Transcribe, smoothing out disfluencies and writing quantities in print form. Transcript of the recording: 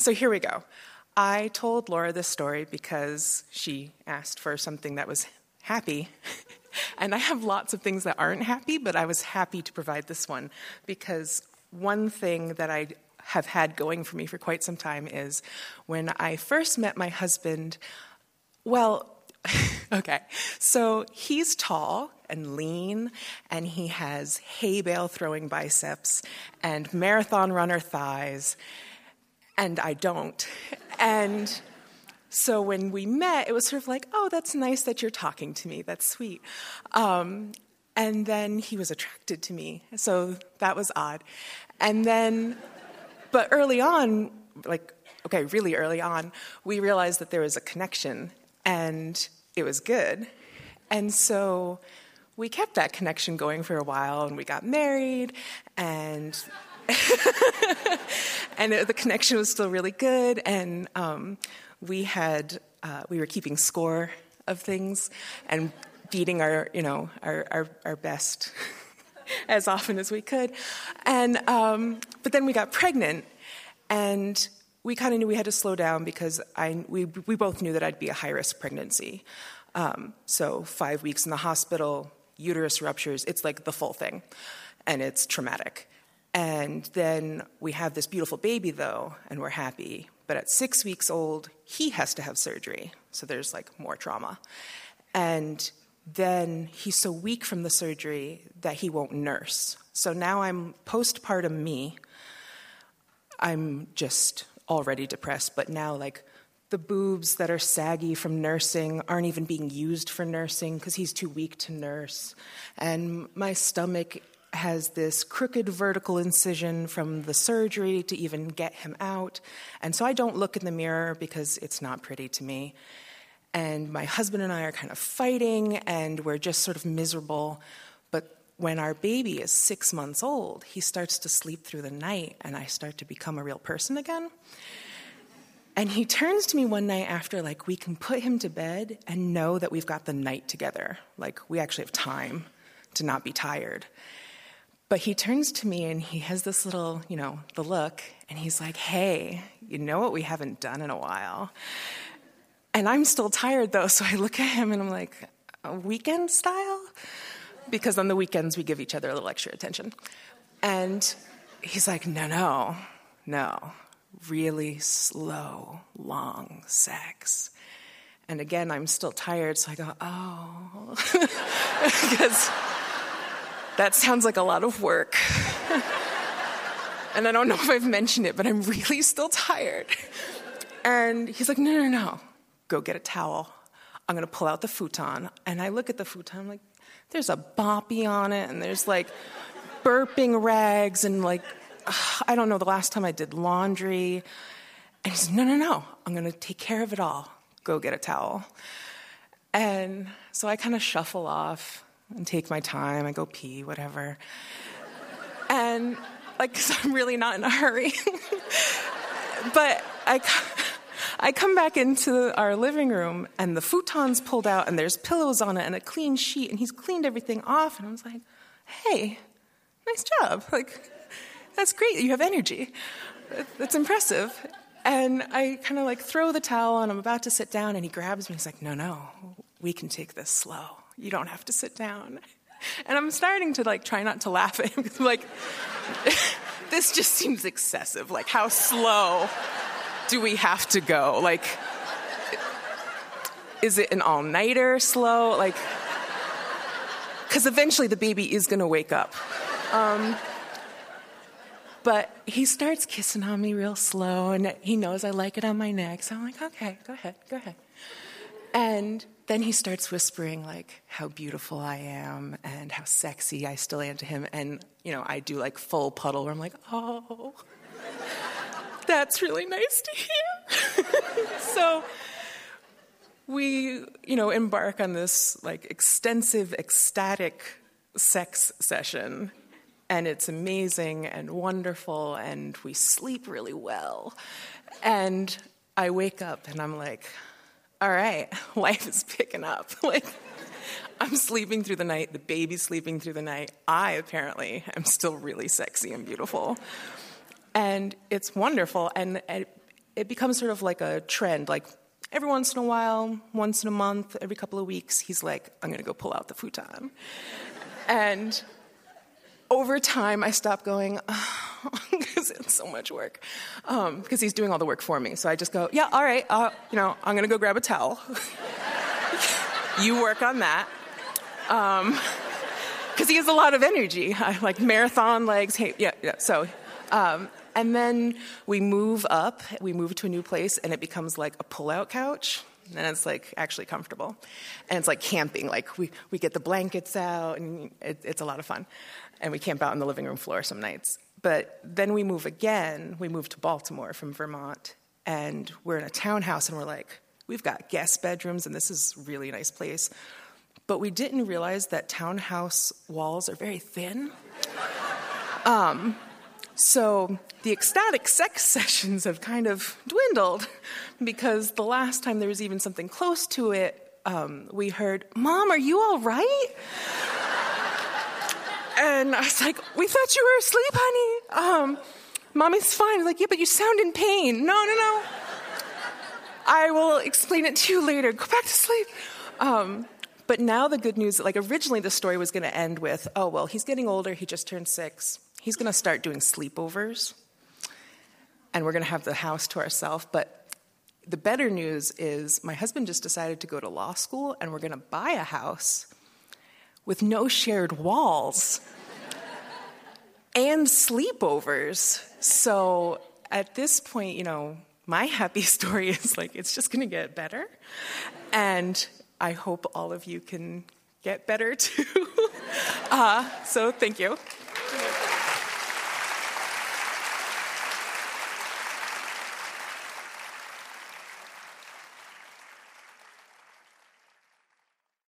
So here we go. I told Laura this story because she asked for something that was happy. And I have lots of things that aren't happy, but I was happy to provide this one because one thing that I have had going for me for quite some time is when I first met my husband, okay, so he's tall and lean, and he has hay bale throwing biceps and marathon runner thighs, and I don't. And so when we met, it was sort of like, oh, that's nice that you're talking to me. That's sweet. And then he was attracted to me, so that was odd. And then, but early on, really early on, we realized that there was a connection, and it was good. And so we kept that connection going for a while, and we got married, and and the connection was still really good, and we were keeping score of things and beating our best as often as we could, and but then we got pregnant, and we kind of knew we had to slow down because we both knew that I'd be a high-risk pregnancy. So 5 weeks in the hospital, uterus ruptures, it's like the full thing, and it's traumatic. And then we have this beautiful baby, though, and we're happy. But at 6 weeks old, he has to have surgery, so there's more trauma. And then he's so weak from the surgery that he won't nurse. So now I'm postpartum me. I'm just already depressed, but now the boobs that are saggy from nursing aren't even being used for nursing because he's too weak to nurse. And my stomach has this crooked vertical incision from the surgery to even get him out. And so I don't look in the mirror because it's not pretty to me. And my husband and I are kind of fighting, and we're just sort of miserable. But when our baby is 6 months old, he starts to sleep through the night, and I start to become a real person again. And he turns to me one night after, we can put him to bed and know that we've got the night together. We actually have time to not be tired. But he turns to me and he has this little, the look, and he's like, hey, you know what we haven't done in a while? And I'm still tired, though, so I look at him and I'm like, weekend style? Because on the weekends we give each other a little extra attention. And he's like, no, really slow, long sex. And again, I'm still tired, so I go, oh, because that sounds like a lot of work. And I don't know if I've mentioned it, but I'm really still tired. And he's like, no, go get a towel. I'm going to pull out the futon. And I look at the futon, I'm like, there's a boppy on it, and there's burping rags, and I don't know the last time I did laundry. And he says, no, I'm going to take care of it all. Go get a towel. And so I kind of shuffle off and take my time. I go pee, whatever. And, because I'm really not in a hurry. But I come back into our living room, and the futon's pulled out, and there's pillows on it, and a clean sheet, and he's cleaned everything off. And I was like, hey, nice job. That's great. You have energy. That's impressive. And I kind of throw the towel, and I'm about to sit down, and he grabs me. He's like, no, we can take this slow. You don't have to sit down. And I'm starting to try not to laugh at him because I'm this just seems excessive. How slow do we have to go? Is it an all-nighter slow? Because eventually the baby is going to wake up. But he starts kissing on me real slow, and he knows I like it on my neck. So I'm like, okay, go ahead. And then he starts whispering, how beautiful I am and how sexy I still am to him. And, I do, full puddle where I'm like, oh, that's really nice to hear. So we, embark on this, extensive, ecstatic sex session. And it's amazing and wonderful, and we sleep really well. And I wake up, and I'm like, all right, life is picking up. I'm sleeping through the night, the baby's sleeping through the night. I apparently am still really sexy and beautiful. And it's wonderful. And it becomes sort of like a trend. Like every once in a while, once in a month, every couple of weeks, he's like, I'm going to go pull out the futon. And over time, I stopped going, because it's so much work, because he's doing all the work for me. So I just go, yeah, all right, I'm going to go grab a towel. You work on that. Because he has a lot of energy. I like marathon legs. Hey, yeah. So, and then we move up. We move to a new place, and it becomes like a pull-out couch. And it's like actually comfortable. And it's like camping. Like we get the blankets out, and it's a lot of fun. And we camp out on the living room floor some nights. But then we move again. We move to Baltimore from Vermont. And we're in a townhouse, and we're like, we've got guest bedrooms, and this is a really nice place. But we didn't realize that townhouse walls are very thin. So the ecstatic sex sessions have kind of dwindled because the last time there was even something close to it, we heard, Mom, are you all right? And I was like, we thought you were asleep, honey. Mommy's fine. Like, yeah, but you sound in pain. No. I will explain it to you later. Go back to sleep. But now the good news, like originally the story was going to end with, oh, well, he's getting older. He just turned 6. He's going to start doing sleepovers. And we're going to have the house to ourselves. But the better news is my husband just decided to go to law school, and we're going to buy a house with no shared walls and sleepovers. So at this point, my happy story is like, it's just going to get better. And I hope all of you can get better too. So thank you.